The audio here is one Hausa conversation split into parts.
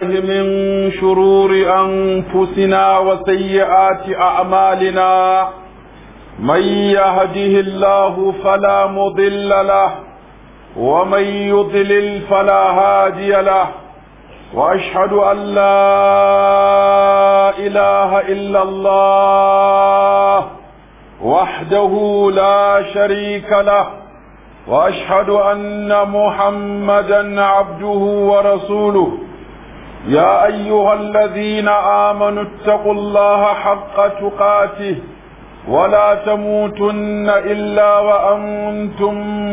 من شرور أنفسنا وسيئات أعمالنا، من يهده الله فلا مضل له ومن يضلل فلا هادي له، وأشهد أن لا إله إلا الله وحده لا شريك له، وأشهد أن محمدا عبده ورسوله. يا أيها الذين آمنوا اتقوا الله حق تقاته ولا تموتن إلا وأنتم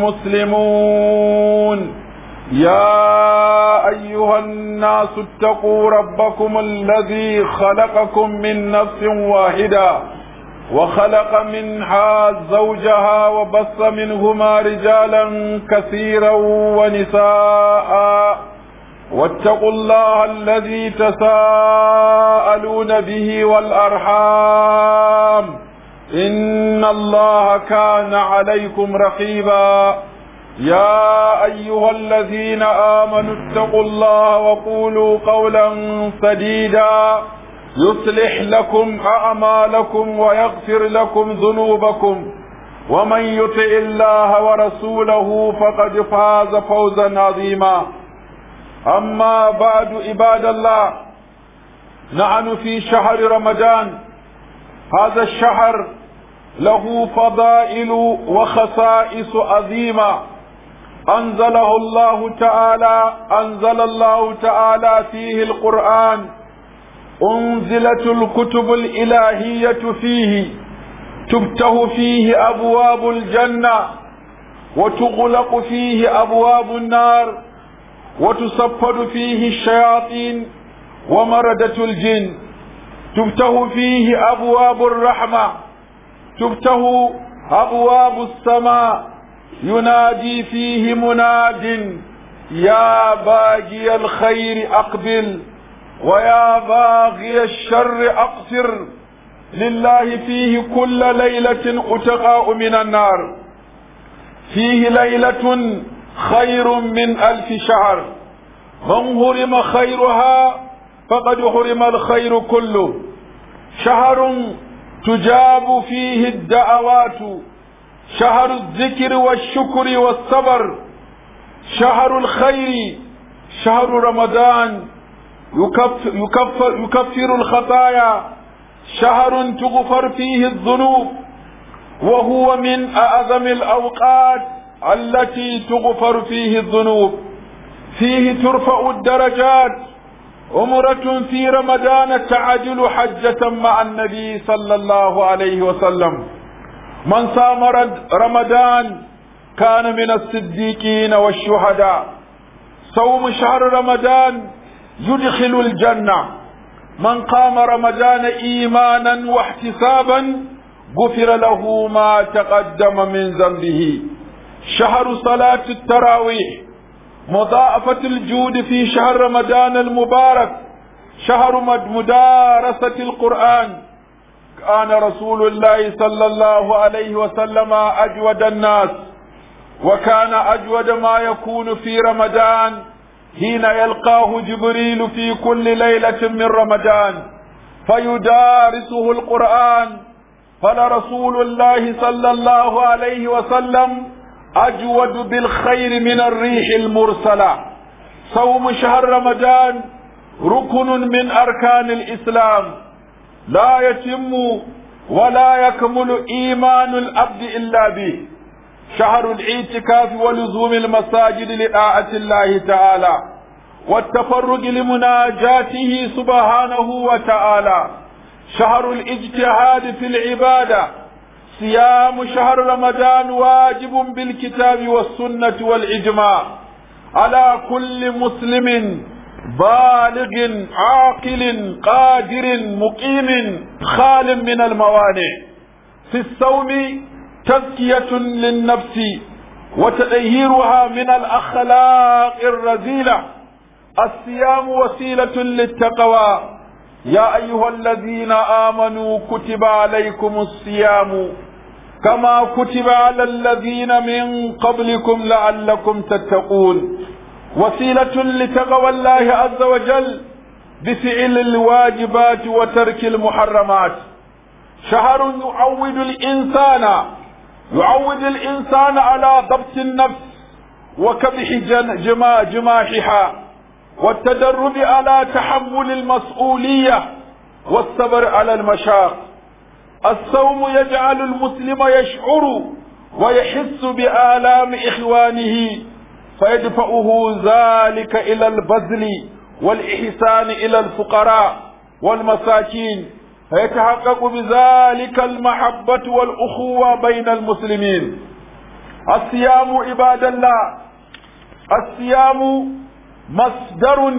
مسلمون. يا أيها الناس اتقوا ربكم الذي خلقكم من نفس واحدة وخلق منها زوجها وبث منهما رجالا كثيرا ونساء، واتقوا الله الذي تساءلون به والأرحام، إن الله كان عليكم رقيبا. يا أيها الذين آمنوا اتقوا الله وقولوا قولا سديدا يصلح لكم أعمالكم ويغفر لكم ذنوبكم، ومن يطع الله ورسوله فقد فاز فوزا عظيما. أما بعد، عباد الله، نحن في شهر رمضان. هذا الشهر له فضائل وخصائص عظيمة أنزل الله تعالى فيه القرآن. أنزلت الكتب الإلهية فيه، تفتح فيه أبواب الجنة وتغلق فيه أبواب النار، وتصفد فيه الشياطين ومردة الجن. تفتح فيه أبواب الرحمة، تفتح أبواب السماء، ينادي فيه مناد: يا باغي الخير أقبل ويا باغي الشر أقصر. لله فيه كل ليلة أتقاء من النار، فيه ليلة خير من 1000 شهر. من حرم خيرها فقد حرم الخير كله. شهر تجاب فيه الدعوات، شهر الذكر والشكر والصبر، شهر الخير، شهر رمضان يكفر الخطايا، شهر تغفر فيه الذنوب، وهو من أعظم الأوقات التي تغفر فيه الذنوب. فيه ترفع الدرجات. عمرة في رمضان تعدل حجة مع النبي صلى الله عليه وسلم. من صام رمضان كان من الصديقين والشهداء. صوم شهر رمضان يدخل الجنة. من قام رمضان إيمانا واحتسابا غفر له ما تقدم من ذنبه. شهر صلاة التراويح، مضاعفة الجود في شهر رمضان المبارك، شهر مدارسة القرآن. كان رسول الله صلى الله عليه وسلم أجود الناس، وكان أجود ما يكون في رمضان حين يلقاه جبريل في كل ليلة من رمضان فيدارسه القرآن. فلرسول الله صلى الله عليه وسلم أجود بالخير من الريح المرسلة. صوم شهر رمضان ركن من أركان الإسلام، لا يتم ولا يكمل إيمان العبد إلا به. شهر الاعتكاف ولزوم المساجد لطاعة الله تعالى والتفرغ لمناجاته سبحانه وتعالى. شهر الاجتهاد في العبادة. صيام شهر رمضان واجب بالكتاب والسنة والإجماع على كل مسلم بالغ عاقل قادر مقيم خال من الموانع. في الصوم تزكية للنفس وتطهيرها من الأخلاق الرذيلة. الصيام وسيلة للتقوى. يا أيها الذين آمنوا كتب عليكم الصيام كما كتب على الذين من قبلكم لعلكم تتقون. وسيلة لتقوى الله عز وجل بفعل الواجبات وترك المحرمات. شهر يعود الإنسان على ضبط النفس وكبح جماحها والتدرب على تحمل المسؤولية والصبر على المشاق. الصوم يجعل المسلم يشعر ويحس بآلام إخوانه فيدفعه ذلك إلى البذل والإحسان إلى الفقراء والمساكين، فيتحقق بذلك المحبة والأخوة بين المسلمين. الصيام عباد الله، الصيام مصدر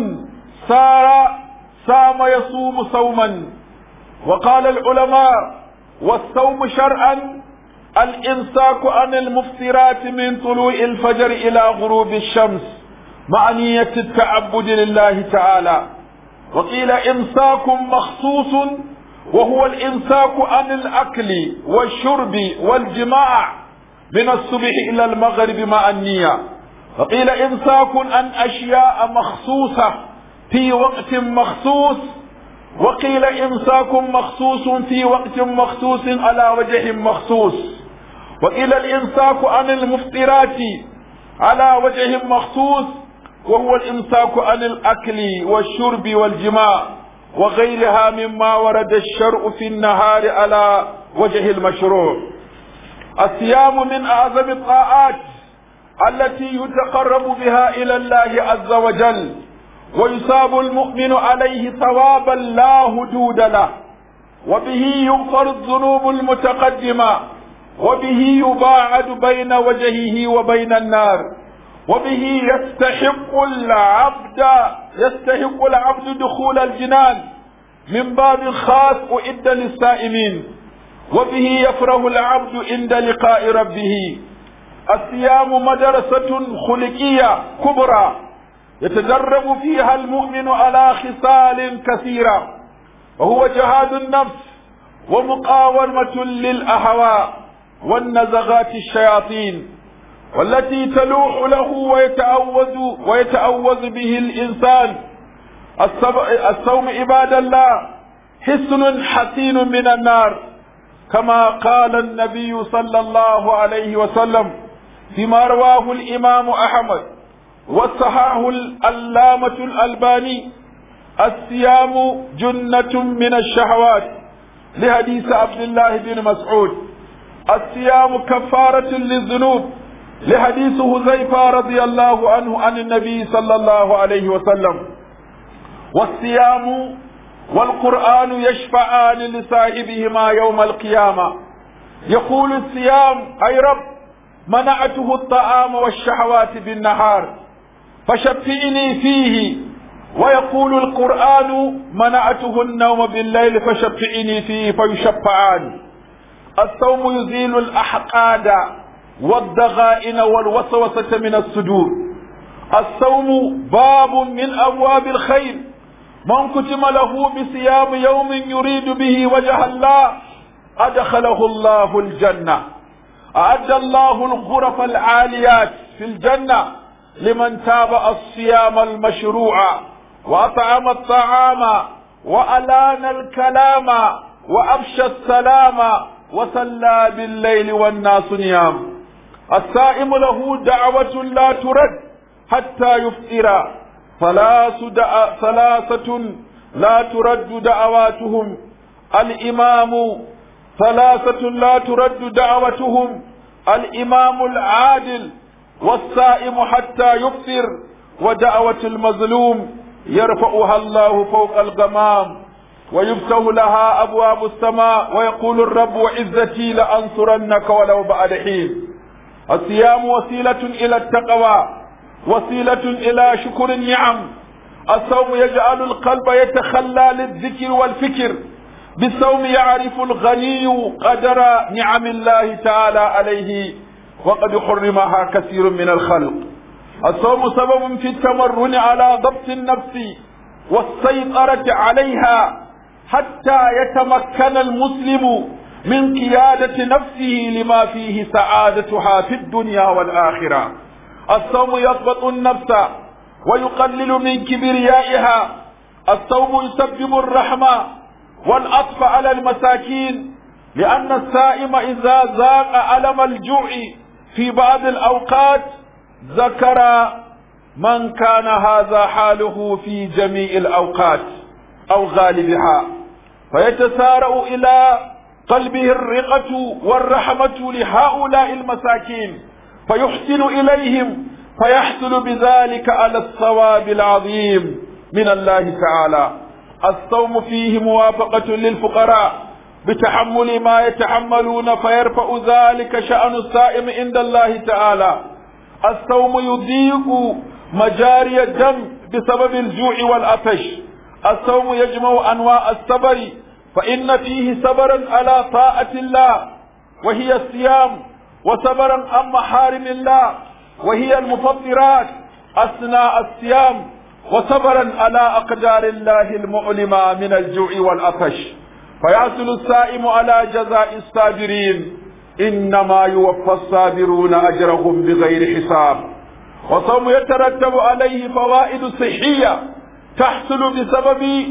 صام يصوم صوما. وقال العلماء: والصوم شرعا الإمساك عن المفطرات من طلوع الفجر إلى غروب الشمس مع نية التعبد لله تعالى. وقيل إمساك مخصوص وهو الإمساك عن الأكل والشرب والجماع من الصبح إلى المغرب مع النية. وقيل إمساك عن أشياء مخصوصة في وقت مخصوص. وقيل إمساك مخصوص في وقت مخصوص على وجه مخصوص. وقيل الإمساك عن المفطرات على وجه مخصوص وهو الإمساك عن الأكل والشرب والجماع وغيرها مما ورد الشرع في النهار على وجه المشروع. الصيام من أعظم الطاعات التي يتقرب بها إلى الله عز وجل، ويصاب المؤمن عليه ثوابا لا حدود له، وبه يغفر الذنوب المتقدمة، وبه يباعد بين وجهه وبين النار، وبه يستحق العبد دخول الجنان من باب خاص أعد للصائمين، وبه يفرح العبد عند لقاء ربه. الصيام مدرسة خلقية كبرى يتدرب فيها المؤمن على خصال كثيرة، وهو جهاد النفس ومقاومة للأهواء والنزغات الشياطين والتي تلوح له ويتأوذ به الإنسان. الصوم عباد الله حصن حصين من النار، كما قال النبي صلى الله عليه وسلم فيما رواه الإمام أحمد وصححه العلامة الألباني: الصيام جنة من الشهوات، لحديث عبد الله بن مسعود. الصيام كفارة للذنوب، لحديث حذيفة رضي الله عنه عن النبي صلى الله عليه وسلم. والصيام والقرآن يشفعان لصاحبهما يوم القيامة. يقول الصيام: أي رب منعته الطعام والشهوات بالنهار فشفعني فيه. ويقول القرآن: منعته النوم بالليل فشفعني فيه، فيشفعان. الصوم يزيل الأحقاد والضغائن والوسوسة من الصدور. الصوم باب من أبواب الخير، من كتم له بصيام يوم يريد به وجه الله أدخله الله الجنة. أعد الله الغرف العاليات في الجنة لمن تابع الصيام المشروع وأطعم الطعام وألان الكلام وأفشى السلام وصلى بالليل والناس نيام. الصائم له دعوة لا ترد حتى يفطر، ثلاثة لا ترد دعواتهم: ثلاثة لا ترد دعوتهم: الإمام العادل، والصائم حتى يفطر، ودعوة المظلوم يرفعها الله فوق الغمام ويفتح لها أبواب السماء ويقول الرب: وعزتي لأنصرنك ولو بعد حين. الصيام وسيلة إلى التقوى، وسيلة إلى شكر النعم. الصوم يجعل القلب يتخلى للذكر والفكر. بالصوم يعرف الغني قدر نعم الله تعالى عليه وقد حرمها كثير من الخلق. الصوم سبب في التمرن على ضبط النفس والسيطرة عليها حتى يتمكن المسلم من قيادة نفسه لما فيه سعادتها في الدنيا والآخرة. الصوم يضبط النفس ويقلل من كبريائها. الصوم يسبب الرحمة والعطف على المساكين، لأن الصائم إذا ذاق ألم الجوع في بعض الأوقات ذكر من كان هذا حاله في جميع الأوقات أو غالبها، فيتسارع إلى قلبه الرقة والرحمة لهؤلاء المساكين، فيحسن إليهم، فيحصل بذلك على الثواب العظيم من الله تعالى. الصوم فيه موافقة للفقراء بتحمل ما يتحملون، فيرفع ذلك شأن الصائم عند الله تعالى. الصوم يضيق مجاري الدم بسبب الجوع والعطش. الصوم يجمع أنواع الصبر، فإن فيه صبرا على طاعة الله وهي الصيام، وصبرا عن محارم الله وهي المفطرات أثناء الصيام، وصبرا على أقدار الله المؤلمة من الجوع والعطش، فيحصل الصائم على جزاء الصابرين، إنما يوفى الصابرون أجرهم بغير حساب. والصوم يترتب عليه فوائد صحية تحصل بسبب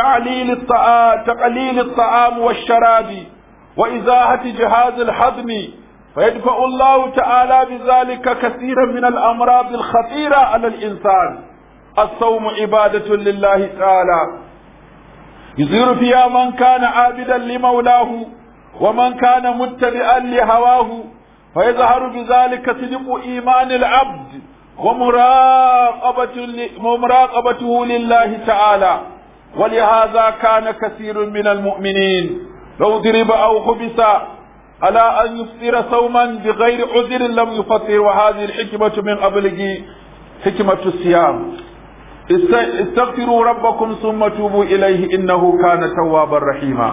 تقليل الطعام والشراب وإزاحة جهاز الهضم، فيدفع الله تعالى بذلك كثيرا من الأمراض الخطيرة على الإنسان. الصوم عبادة لله تعالى يزير فيها من كان عابدا لمولاه ومن كان متبعا لهواه، فيظهر بذلك صدق إيمان العبد ومراقبته لله تعالى. ولهذا كان كثير من المؤمنين لو ضرب أو حبس على أن يفطر صوما بغير عذر لم يفطر، وهذه الحكمة من أبلغ حكمة الصيام. استغفروا ربكم ثم توبوا إليه إنه كان توابا رحيما.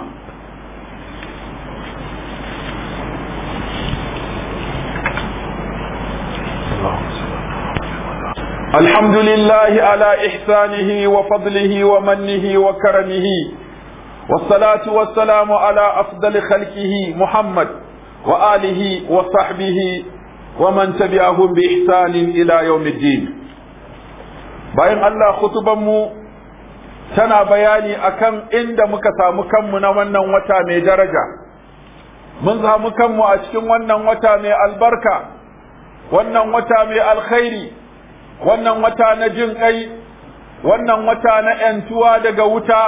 الحمد لله على إحسانه وفضله ومنه وكرمه، والصلاة والسلام على أفضل خلقه محمد وآله وصحبه ومن تبعهم بإحسان إلى يوم الدين. bayan Allah khutubanmu tana bayani akan inda muka samu kanmu na wannan wata mai daraja. Mun samu kanmu a cikin wannan wata mai albarka, wannan wata mai alkhairi, wannan wata na jin kai, wannan wata na ‘yantuwa daga wuta,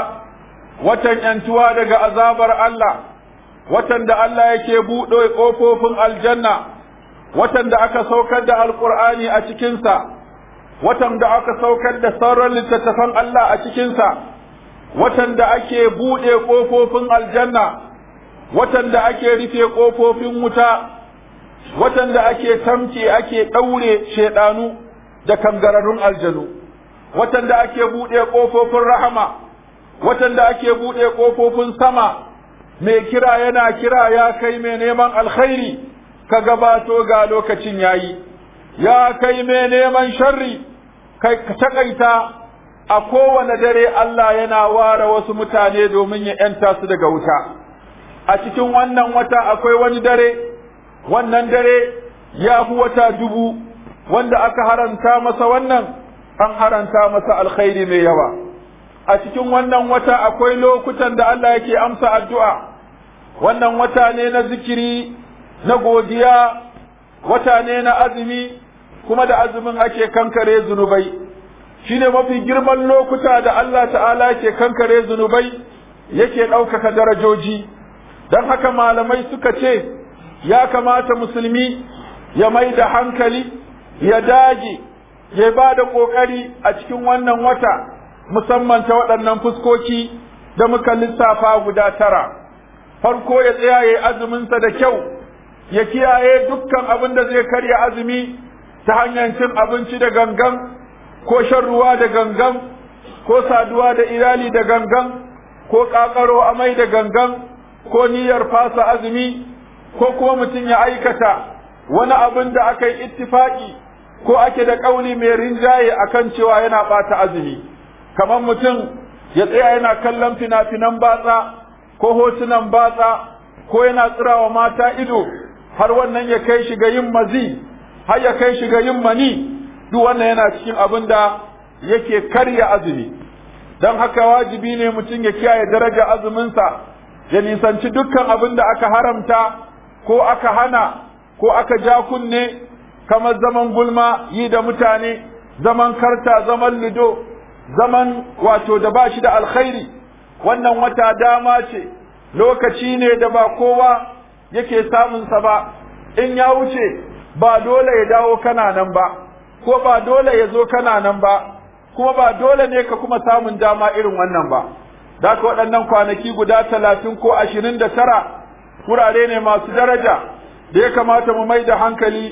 watan ‘yantuwa daga azabar Allah, watan da Allah yake buɗe ƙofofin aljanna, watan da aka saukar da alƙur'ani a cikinsa, watan da aka saukar da sauran littattafan Allah a cikinsa, watan da ake buɗe ƙofofin aljanna, watan da ake rufe ƙofofin wuta, watan da ake tamke ake ɗaure shaiɗanu da kangararrun aljanu, watan da ake buɗe ƙofofin rahama, watan da ake buɗe ƙofofin sama. Mai kira yana kira, ya kai mai neman alkhairi ka gabato ga lokacin yayi, ya kai mai neman sharri kai ka takaita. A kowane dare Allah yana ware wasu mutane domin ya ‘yanta su daga wuta. A cikin wannan wata akwai wani dare, wannan dare ya fi wata 1000, wanda aka haranta masa wannan, an haranta masa alkhairi mai yawa. A cikin wannan wata akwai lokutan da Allah yake amsa addu'a. Wannan wata ne na zikiri, na godiya, wata ne na azumi, kuma da azumin ake kankare zunubai. Shine mafi girman lokuta da Allah ta'ala ke kankare zunubai, yake ɗaukaka darajoji. Don haka malamai suka ce ya kamata musulmi ya mai da hankali, ya dage, ya ba da ƙoƙari a cikin wannan wata, musamman ta waɗannan fuskoki da muka lissafa guda 9. Farko ya tsaya ya azuminsa da kyau, ya kiyaye dukkan abin da zai karya azumi ta hanyar cin abinci da gangan, ko shan ruwa da gangan, ko saduwa da iyali da gangan, ko ƙaƙaro amai da gangan, ko niyyar fasa azumi, ko kuma mutum ya aikata wani abin da aka yi ittifaki ko ake da ƙauli mai rinjaye akan cewa yana ɓata azumi, kamar mutum ya tsaya yana kallon fina-finan batsa ko hotunan batsa, ko yana tsirawa mata ido har wannan ya kai shi ga yin mazi, har ya kai shi ga yin mani. Duk wannan yana cikin abin da yake karya azumi. don haka wajibi ne mutum ya kiyaye daraja azuminsa, ya nisanci dukkan abin da aka haramta ko aka hana ko aka ja kunne, kamar zaman gulma, yi da mutane, zaman karta, zaman lido, zaman wato da ba shi da alkhairi. Wannan wata dama ce, lokaci ne da ba kowa yake samunsa ba, in ya wuce ba dole ya dawo kana nan ba, ko ba dole ya zo kana nan ba, kuma ba dole ne ka kuma samun dama irin wannan ba. Da ka waɗannan kwanaki guda 30 ko 29 wurare ne masu daraja da ya kamata mu mai da hankali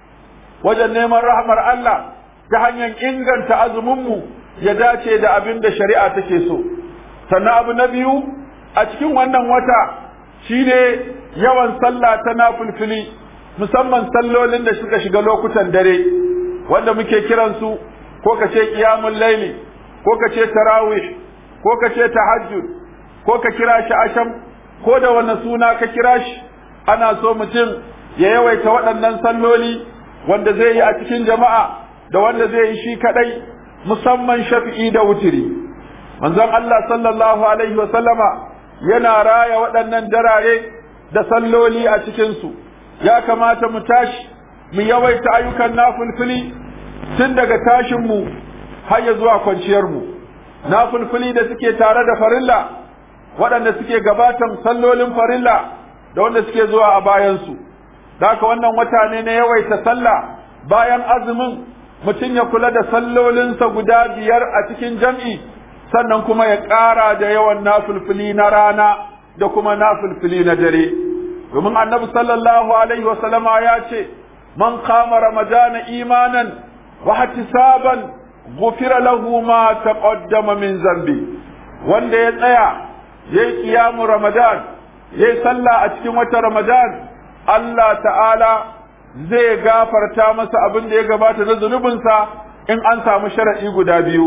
wajen neman rahmar Allah ta hanyar inganta azuminmu ya dace da abin da shari'a take so. Sannan abu na biyu a cikin wannan wata shine yawan sallah ta nafilfili, musamman sallolin da suka shiga lokutan dare wanda muke kiransu ko ka ce qiyamul laili, ko ka ce tarawih, ko ka ce tahajjud, ko ka kira shi asham, ko da wani suna ka kira shi, ana so mutum ya yawaita waɗannan salloli wanda zai yi a cikin jama'a da wanda zai yi shi kadai, musamman shafi'i da wutiri. Manzon Allah sallallahu alaihi wa sallama yana raya waɗannan darare da salloli a cikin su. Ya kamata mu tashi mu yawaita ayyukan nafilfili tun daga tashin mu har ya zuwa kwanciyar mu. Nafilfili da suke tare da farilla, waɗanda suke gabatan sallolin farilla da wanda suke zuwa a bayan su. Daka wannan wata ne na yawaita sallah. Bayan azumin mutum ya kula da sallolinsa guda 5 a cikin jam'i, sannan kuma ya ƙara da yawan nafilfili na rana da kuma nafilfili na dare. Domin annabi sallallahu alaihi wa sallama ya ce, man qama ramadana imanan wa ihtisaban ghufira lahu ma taqaddama min zambi. Wanda ya tsaya yayi qiyamu ramadan, yayi sallah a cikin wata ramadan, Allah ta'ala zai gafarta masa abin da ya gabata na zunubinsa in an samu shar'i guda biyu,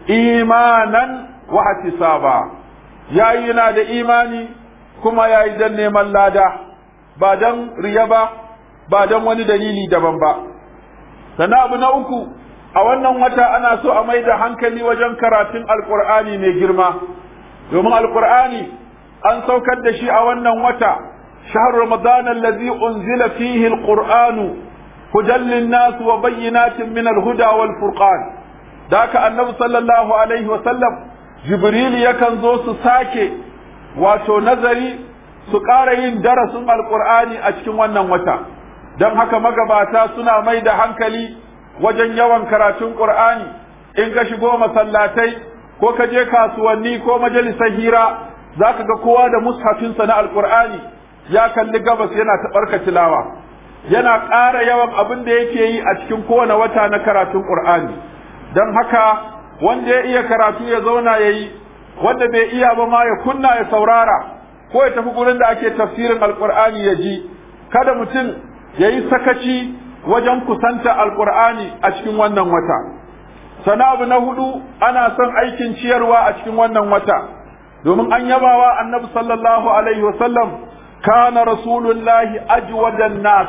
imanan wa ihtisaba. Yayi yana da imani kuma yayi dan neman lada, ba dan riya ba dan wani dalili daban ba. Sannan abu na uku, a wannan wata ana so a mai da hankali wajen karatun alqur'ani mai girma, domin alqur'ani an saukar da shi a wannan wata. شهر رمضان الذي أنزل فيه القرآن هدى للناس وبينات من الهدى والفرقان. ذاك النبي صلى الله عليه وسلم جبريل يكن زو ساكي واتو نظري سقارين درس القرآن أشكي wannan wata. Dan haka magabata suna mai da hankali wajen yawan karatun Qur'ani. In ka shigo masallatai ko ka je kasuwanni ko majalisar hira, zaka ga kowa da mushafinsa na Alqur'ani ya kalli gabas yana taɓarka tilawa, yana ƙara yawan abin da yake yi a cikin kowane wata na karatun Qur'ani. Don haka wanda ya iya karatu ya zauna ya yi, wanda bai iya ba ma ya kunna ya saurara, ko ya tafi gurin da ake tafsirin Alƙur'ani ya ji. Kada mutum ya yi sakaci wajen kusanta Alƙur'ani a cikin wannan wata. Sana abu na hudu, ana son aikin ciyarwa a cikin wannan wata, domin an yabawa Annabi sallallahu alaihi wasallam كان رسول الله أجود الناس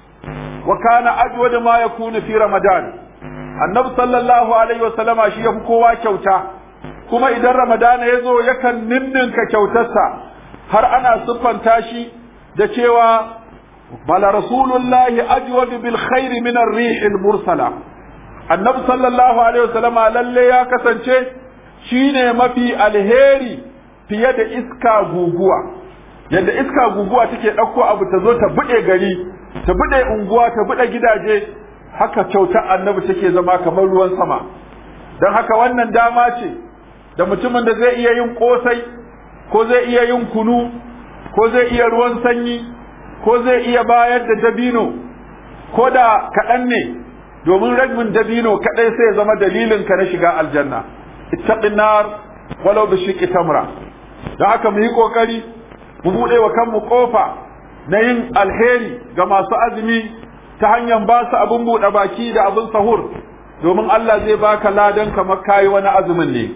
وكان أجود ما يكون في رمضان. النبي صلى الله عليه وسلم شيء كوا كوتا، كما إذا رمضان يزو يكن ننن كوتسا هر أنا صفن تاشي دشوا بل رسول الله أجود بالخير من الريح المرسلة. النبي صلى الله عليه وسلم للي يا كسنشي شيني ما في الهيري في يد إسكا غوغوا. Yadda iska guguwa take ɗauko abu ta zo ta buɗe gari, ta buɗe unguwa, ta buɗe gidaje, haka kyautar annabi take zama kamar ruwan sama. Don haka wannan dama ce da mutumin da zai iya yin ƙosai, ko zai iya yin kunu, ko zai iya ruwan sanyi, ko zai iya bayar da dabino, ko da kaɗan ne, domin rajmin dabino kaɗai sai ya zama dalilin ka na shiga aljanna. Ittaqin nar walau bi shiqqi tamra. Don haka mu yi ƙoƙari mu buɗe wa kanmu ƙofa na yin alheri ga masu azumi ta hanyar ba su abin buɗe baki da abin sahur, domin Allah zai baka ladan kamar kayi wani azumin ne.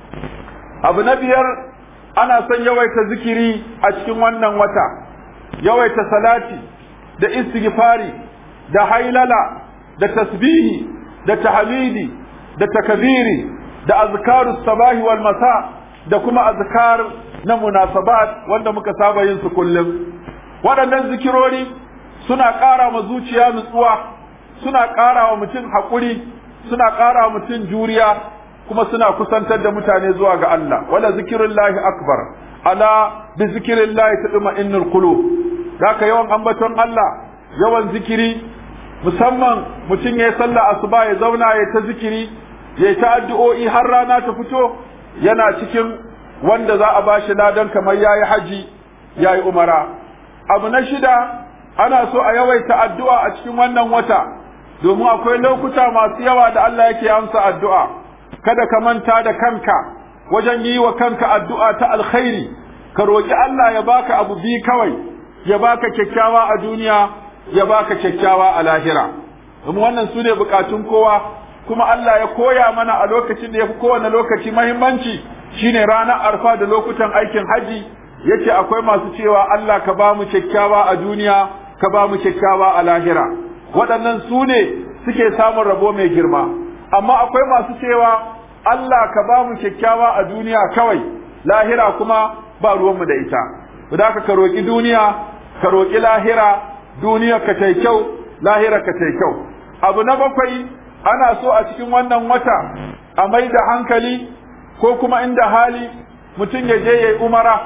Abu na 5, ana son yawaita zikiri a cikin wannan wata, yawaita salati da istighfari da hailala da tasbihi da tahmidi da takbiri da azkarus sabahi wal masa da kuma azkar na munasabat wanda muka saba yin su kullum. Waɗannan zikirori suna ƙara ma zuciya nutsuwa, suna ƙara wa mutum haƙuri, suna ƙara wa mutum juriya, kuma suna kusantar da mutane zuwa ga Allah. Wala zikirullahi akbar, ala bi zikirillahi tatma'innul qulub. Zaka yawan ambaton Allah, yawan zikiri, musamman mutum ya yi sallah asuba ya zauna ya ta zikiri, ya ta addu'o'i har rana ta fito, yana cikin wanda za a bashi ladan kamar yayi haji yayi umara. Abu na shida, ana so a yawaita addu'a a cikin wannan wata, domin akwai lokuta masu yawa da Allah yake amsa addu'a. Kada ka manta da kanka wajen yi wa kanka addu'a ta alkhairi, ka roƙi Allah ya baka abu bi kawai, ya baka kyakkyawa a duniya, ya baka kyakkyawa a lahira. Domin wannan su ne bukatun kowa, kuma Allah ya koya mana a lokacin da ya fi kowane lokaci mahimmanci shine ranar arfa da lokutan aikin haji. Yace akwai masu cewa Allah ka ba mu kyakkyawa a duniya, ka ba mu kyakkyawa a lahira. Waɗannan su ne suke samun rabo mai girma. Amma akwai masu cewa Allah ka ba mu kyakkyawa a duniya kawai, lahira kuma ba ruwanmu da ita. Da ka roƙi duniya, ka roƙi lahira, duniya ka tai kyau, lahira ka tai kyau. Abu na bakwai, ana so a cikin wannan wata a mai da hankali ko kuma inda hali mutum ya je ya yi umara.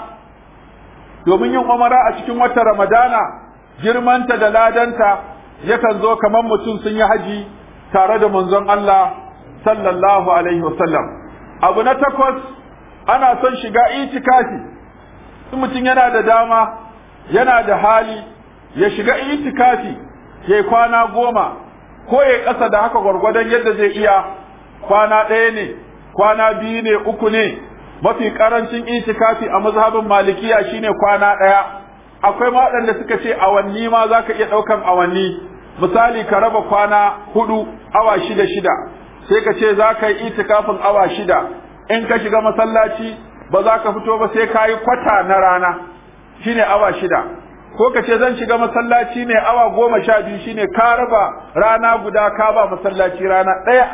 Domin yin umara a cikin watan Ramadana girmanta da ladanta yakan zo kamar mutum sun yi haji tare da manzon Allah sallallahu alaihi wasallam. Abu na takwas, ana son shiga itikafi. In mutum yana da dama, yana da hali, ya shiga itikafi, ya kwana 10, ko ya ƙasa da haka gwargwadon yadda zai iya, kwana 1 ne, kwana 2 ne, 3 ne. Mafi karancin itikafi a mazhabin malikiya shine kwana 1. Akwai ma waɗanda suka ce awanni ma zaka iya ɗaukan awanni. Misali ka raba kwana 4 awa 6 sai ka ce za ka yi itikafin awa 6. In ka shiga masallaci ba za ka fito ba sai ka yi kwata na rana, shine awa 6. Ko ka ce zan shiga masallaci ne awa 12, shine ka raba rana guda ka ba masallaci rana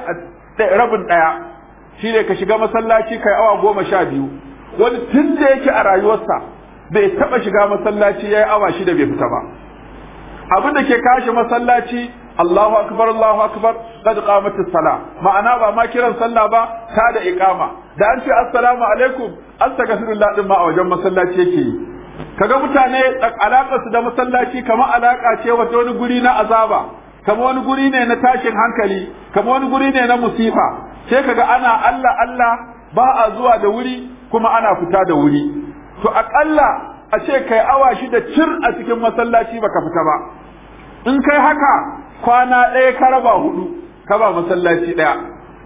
rabin ɗaya. Shi ne ka shiga masallaci kai awa 12. Wani tun da yake a rayuwarsa bai taɓa shiga masallaci ya yi awa 6 bai fita ba. Abin da ke kashe masallaci Allahu akbar Allahu akbar qad qamatis sala, ma'ana ba ma kiran sallah ba, ta da iqama. Da an ce assalamu alaikum astaghfirullah din ma a wajen masallaci yake yi. Kaga mutane alaƙar su da masallaci kamar alaƙa ce wani guri na azaba, kamar wani guri ne na tashin hankali, kamar wani guri ne na musifa. Sai kaga ana Allah Allah ba a zuwa da wuri kuma ana fita da wuri. To aƙalla a ce kai awa 6 cir a cikin masallaci baka fita ba. In kai haka kwana 1 ka raba 4 ka ba masallaci 1.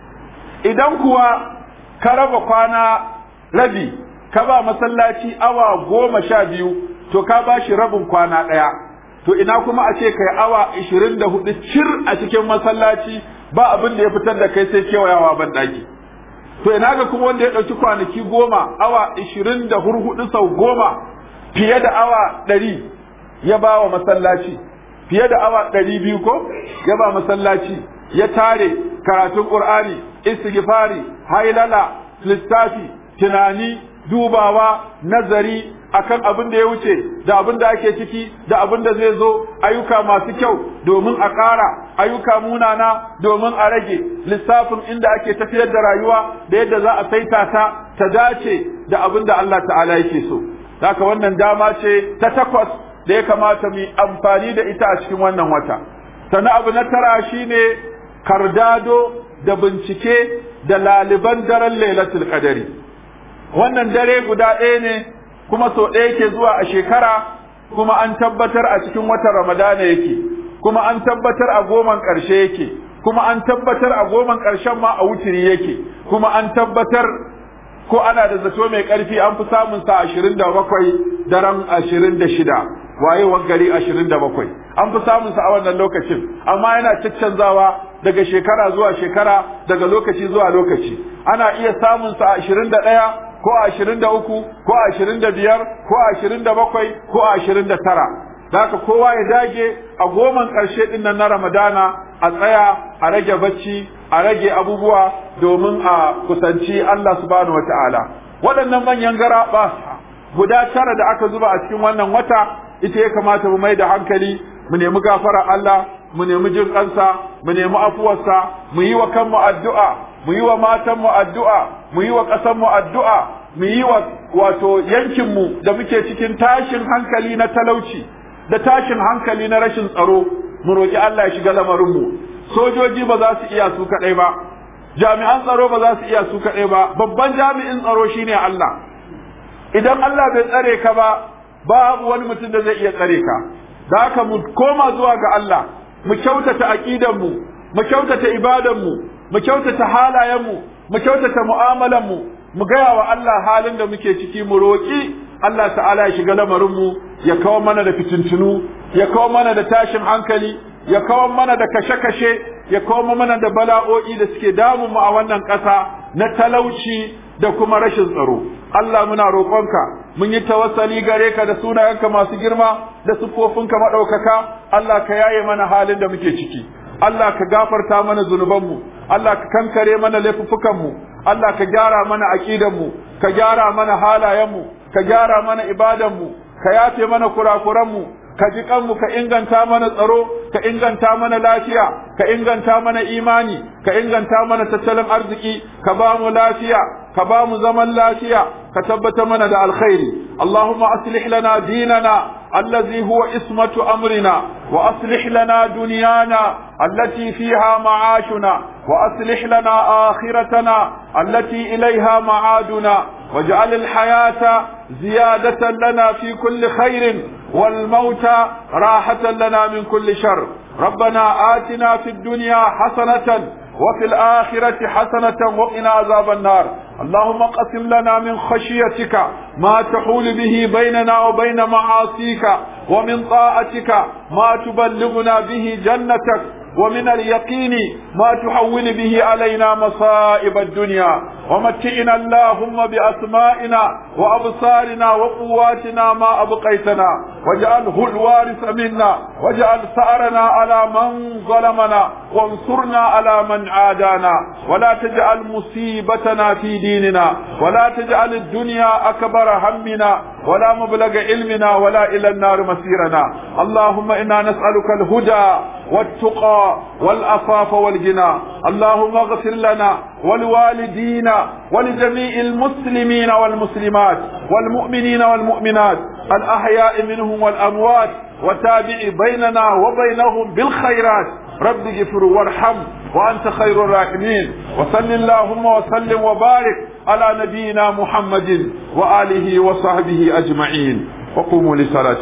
Idan kuwa ka raba kwana rabi ka ba masallaci awa 12, to ka ba shi rabin kwana 1. To ina kuma a ce kai awa 24 cir a cikin masallaci ba abin da ya fitar da kai sai kewayawa ban daki. To ina ga kuma wanda ya dauki kwanaki 10 awa 24 sau 10 fiye da awa 100 ya ba wa masallaci, fiye da awa 200 ko ya ba masallaci, ya tare karatun Qur'ani, istighfari, hailala, lissafi, tunani, dubawa, nazari akan abin da ya wuce da abin da ake ciki da abin da zai zo, ayyuka masu kyau domin a ƙara, ayyuka munana domin a rage, lissafin inda ake tafiyar da rayuwa da yadda za a saita ta dace da abin da Allah ta'ala yake so. Haka wannan dama ce ta 8 da ya kamata mu amfani da ita a cikin wannan wata. Sannan abu na 9 shine kardado da bincike da laliban daren Lailatul Qadari. Wannan dare guda ɗaya ne kuma so ɗaya yake zuwa a shekara, kuma an tabbatar a cikin watan Ramadana yake, kuma an tabbatar a 10 ƙarshe yake, kuma an tabbatar a 10 ƙarshen ma a wutiri yake, kuma an tabbatar ko ana da zato mai ƙarfi an fi samun sa 27 daren 26 wayewar gari 27 an fi samun sa a wannan lokacin, amma yana caccanzawa daga shekara zuwa shekara, daga lokaci zuwa lokaci. Ana iya samun sa 21 ko 23 ko 25 ko 27 ko 29. Haka kowa ya dage a 10 ƙarshe din nan na Ramadana a tsaya a rage bacci a rage abubuwa domin a kusanci Allah subhanahu wataala. Waɗannan manyan garaɓa guda 9 da aka zuba a cikin wannan wata ita ya kamata mu mai da hankali, mu nemi gafara Allah, mu nemi jin kansa, mu nemi afuwarsa, mu yi wa kanmu addu'a, mu yi wa matanmu addu'a, mu yi wa ƙasarmu addu'a, mu yi wa wato yankinmu da muke cikin tashin hankali na talauci da tashin hankali na rashin tsaro, mu roƙi Allah ya shiga lamarinmu. Sojoji ba za su iya su kaɗai ba, jami'an tsaro ba za su iya su kaɗai ba, babban jami'in tsaro shine Allah. Idan Allah bai tsare ka ba, babu wani mutum da zai iya tsare ka. Da haka mu koma zuwa ga Allah, mu kyautata aqidanmu, mu kyautata ibadanmu, mu kyautata halayenmu, mu kyautata mu'amalanmu, mu gaya wa Allah halin da muke ciki, mu roƙi Allah ta'ala ya shiga lamarinmu, ya kawo mana da fitintunu, ya kawo mana da tashin hankali, ya kawo mana da kashe-kashe, ya kawo mana da bala'o'i da suke damun mu a wannan ƙasa na talauci da kuma rashin tsaro. Allah muna roƙonka, mun yi tawassali gare ka da sunayenka masu girma da siffofinka maɗaukaka, Allah ka yaye mana halin da muke ciki. Allah ka gafarta mana zunubanmu, Allah ka kankare mana laifuffukanmu, Allah ka gyara mana aqidanmu, ka gyara mana halayenmu, ka gyara mana ibadanmu, ka yafe mana kurakuranmu, ka ji kanmu, ka inganta mana tsaro, ka inganta mana lafiya, ka inganta mana imani, ka inganta mana tattalin arziki, ka ba mu lafiya, ka ba mu zaman lafiya, ka tabbata mana da alkhairi. Allahumma aslih lana dinana الذي هو اسمة أمرنا، وأصلح لنا دنيانا التي فيها معاشنا، وأصلح لنا آخرتنا التي إليها معادنا، واجعل الحياة زيادة لنا في كل خير والموت راحة لنا من كل شر. ربنا آتنا في الدنيا حسنة وفي الآخرة حسنة وقنا عذاب النار. اللهم قسم لنا من خشيتك ما تحول به بيننا وبين معاصيك، ومن طاعتك ما تبلغنا به جنتك، ومن اليقين ما تحول به علينا مصائب الدنيا، ومتئنا اللهم بأسمائنا وأبصارنا وقواتنا ما أبقيتنا، واجعله الوارث منا، واجعل ثأرنا على من ظلمنا، وانصرنا على من عادانا، ولا تجعل مصيبتنا في ديننا، ولا تجعل الدنيا أكبر همنا ولا مبلغ علمنا ولا إلى النار مسيرنا. اللهم إنا نسألك الهدى والتقى والعفاف والغنى. اللهم اغفر لنا ولوالدينا ولجميع المسلمين والمسلمات والمؤمنين والمؤمنات الأحياء منهم والأموات، وتابع بيننا وبينهم بالخيرات. رب اغفر وارحم وأنت خير الراحمين. وصل اللهم وسلم وبارك على نبينا محمد وآله وصحبه أجمعين. وقوموا لصلاة.